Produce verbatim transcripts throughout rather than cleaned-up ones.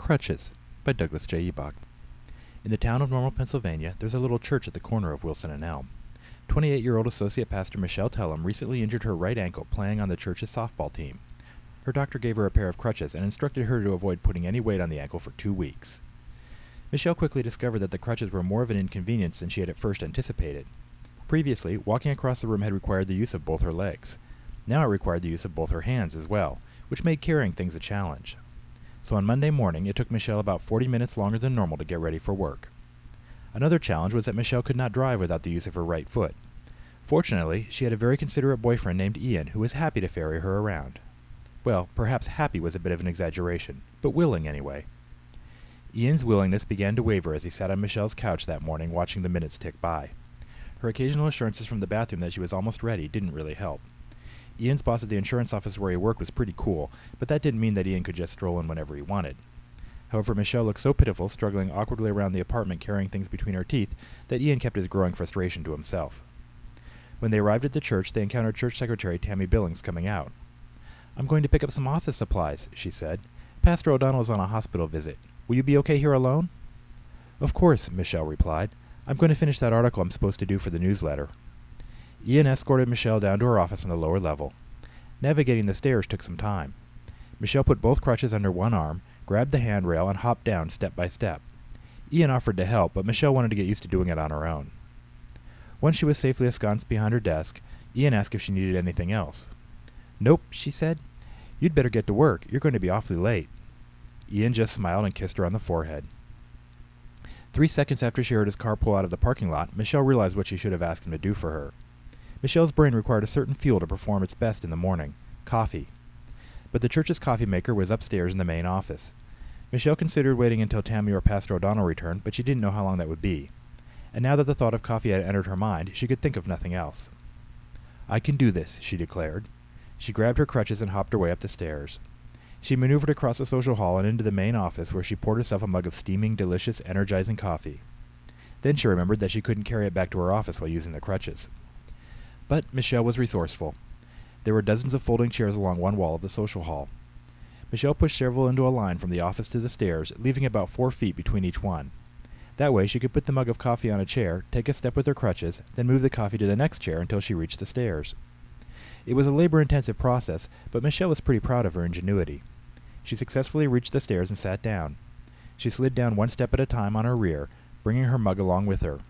Crutches by Douglas J. Ebach. In the town of Normal, Pennsylvania, there's a little church at the corner of Wilson and Elm. twenty-eight-year-old Associate Pastor Michelle Tellum recently injured her right ankle playing on the church's softball team. Her doctor gave her a pair of crutches and instructed her to avoid putting any weight on the ankle for two weeks. Michelle quickly discovered that the crutches were more of an inconvenience than she had at first anticipated. Previously, walking across the room had required the use of both her legs. Now it required the use of both her hands as well, which made carrying things a challenge. So on Monday morning, it took Michelle about forty minutes longer than normal to get ready for work. Another challenge was that Michelle could not drive without the use of her right foot. Fortunately, she had a very considerate boyfriend named Ian who was happy to ferry her around. Well, perhaps happy was a bit of an exaggeration, but willing anyway. Ian's willingness began to waver as he sat on Michelle's couch that morning watching the minutes tick by. Her occasional assurances from the bathroom that she was almost ready didn't really help. Ian's boss at the insurance office where he worked was pretty cool, but that didn't mean that Ian could just stroll in whenever he wanted. However, Michelle looked so pitiful, struggling awkwardly around the apartment carrying things between her teeth, that Ian kept his growing frustration to himself. When they arrived at the church, they encountered Church Secretary Tammy Billings coming out. "I'm going to pick up some office supplies," she said. "Pastor O'Donnell is on a hospital visit. Will you be okay here alone?" "Of course," Michelle replied. "I'm going to finish that article I'm supposed to do for the newsletter." Ian escorted Michelle down to her office on the lower level. Navigating the stairs took some time. Michelle put both crutches under one arm, grabbed the handrail, and hopped down step by step. Ian offered to help, but Michelle wanted to get used to doing it on her own. Once she was safely ensconced behind her desk, Ian asked if she needed anything else. "Nope," she said. "You'd better get to work. You're going to be awfully late." Ian just smiled and kissed her on the forehead. Three seconds after she heard his car pull out of the parking lot, Michelle realized what she should have asked him to do for her. Michelle's brain required a certain fuel to perform its best in the morning: coffee. But the church's coffee maker was upstairs in the main office. Michelle considered waiting until Tammy or Pastor O'Donnell returned, but she didn't know how long that would be. And now that the thought of coffee had entered her mind, she could think of nothing else. "I can do this," she declared. She grabbed her crutches and hopped her way up the stairs. She maneuvered across the social hall and into the main office, where she poured herself a mug of steaming, delicious, energizing coffee. Then she remembered that she couldn't carry it back to her office while using the crutches. But Michelle was resourceful. There were dozens of folding chairs along one wall of the social hall. Michelle pushed several into a line from the office to the stairs, leaving about four feet between each one. That way she could put the mug of coffee on a chair, take a step with her crutches, then move the coffee to the next chair until she reached the stairs. It was a labor-intensive process, but Michelle was pretty proud of her ingenuity. She successfully reached the stairs and sat down. She slid down one step at a time on her rear, bringing her mug along with her.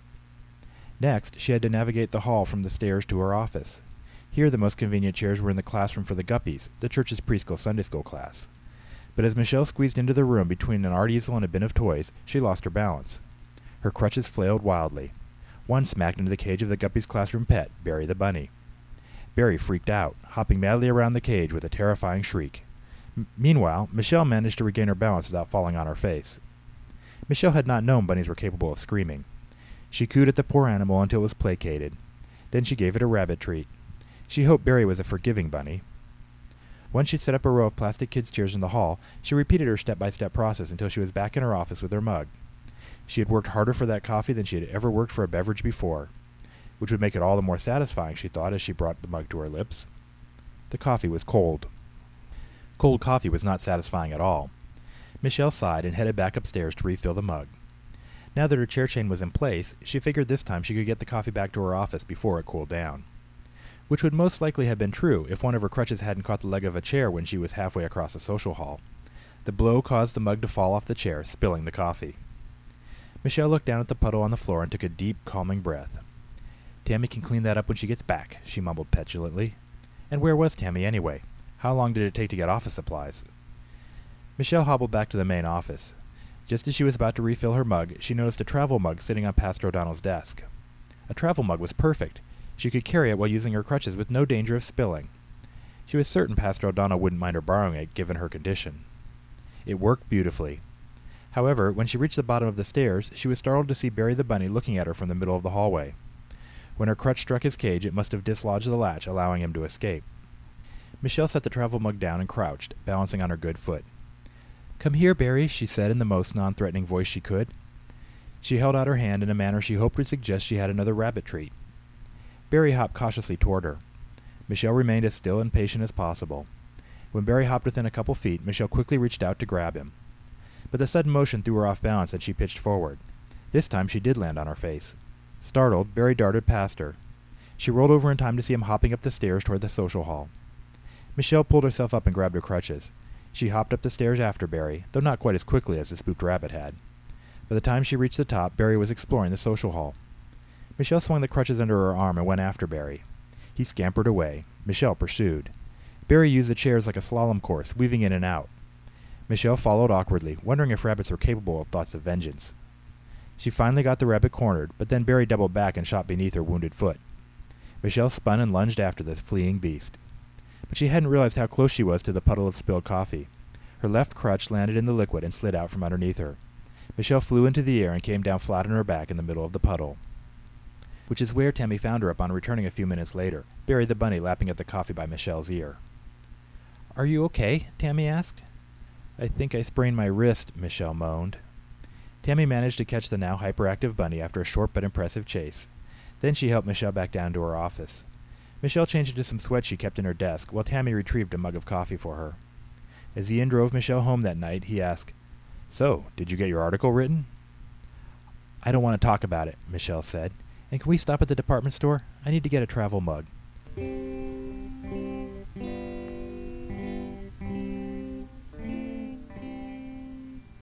Next, she had to navigate the hall from the stairs to her office. Here the most convenient chairs were in the classroom for the Guppies, the church's preschool Sunday school class. But as Michelle squeezed into the room between an art easel and a bin of toys, she lost her balance. Her crutches flailed wildly. One smacked into the cage of the Guppies' classroom pet, Barry the bunny. Barry freaked out, hopping madly around the cage with a terrifying shriek. M- meanwhile, Michelle managed to regain her balance without falling on her face. Michelle had not known bunnies were capable of screaming. She cooed at the poor animal until it was placated. Then she gave it a rabbit treat. She hoped Barry was a forgiving bunny. Once she'd set up a row of plastic kids' chairs in the hall, she repeated her step-by-step process until she was back in her office with her mug. She had worked harder for that coffee than she had ever worked for a beverage before, which would make it all the more satisfying, she thought, as she brought the mug to her lips. The coffee was cold. Cold coffee was not satisfying at all. Michelle sighed and headed back upstairs to refill the mug. Now that her chair chain was in place, she figured this time she could get the coffee back to her office before it cooled down. Which would most likely have been true if one of her crutches hadn't caught the leg of a chair when she was halfway across the social hall. The blow caused the mug to fall off the chair, spilling the coffee. Michelle looked down at the puddle on the floor and took a deep, calming breath. "Tammy can clean that up when she gets back," she mumbled petulantly. And where was Tammy anyway? How long did it take to get office supplies? Michelle hobbled back to the main office. Just as she was about to refill her mug, she noticed a travel mug sitting on Pastor O'Donnell's desk. A travel mug was perfect. She could carry it while using her crutches with no danger of spilling. She was certain Pastor O'Donnell wouldn't mind her borrowing it, given her condition. It worked beautifully. However, when she reached the bottom of the stairs, she was startled to see Barry the bunny looking at her from the middle of the hallway. When her crutch struck his cage, it must have dislodged the latch, allowing him to escape. Michelle set the travel mug down and crouched, balancing on her good foot. "Come here, Barry," she said in the most non-threatening voice she could. She held out her hand in a manner she hoped would suggest she had another rabbit treat. Barry hopped cautiously toward her. Michelle remained as still and patient as possible. When Barry hopped within a couple feet, Michelle quickly reached out to grab him. but the sudden motion threw her off balance and she pitched forward. This time she did land on her face. Startled, Barry darted past her. She rolled over in time to see him hopping up the stairs toward the social hall. Michelle pulled herself up and grabbed her crutches. She hopped up the stairs after Barry, though not quite as quickly as the spooked rabbit had. By the time she reached the top, Barry was exploring the social hall. Michelle swung the crutches under her arm and went after Barry. He scampered away. Michelle pursued. Barry used the chairs like a slalom course, weaving in and out. Michelle followed awkwardly, wondering if rabbits were capable of thoughts of vengeance. She finally got the rabbit cornered, but then Barry doubled back and shot beneath her wounded foot. Michelle spun and lunged after the fleeing beast. But she hadn't realized how close she was to the puddle of spilled coffee. Her left crutch landed in the liquid and slid out from underneath her. Michelle flew into the air and came down flat on her back in the middle of the puddle. Which is where Tammy found her upon returning a few minutes later, Barry the bunny lapping at the coffee by Michelle's ear. "Are you okay?" Tammy asked. "I think I sprained my wrist," Michelle moaned. Tammy managed to catch the now hyperactive bunny after a short but impressive chase. Then she helped Michelle back down to her office. Michelle changed into some sweats she kept in her desk, while Tammy retrieved a mug of coffee for her. As Ian drove Michelle home that night, he asked, "So, did you get your article written?" "I don't want to talk about it," Michelle said. "And can we stop at the department store? I need to get a travel mug."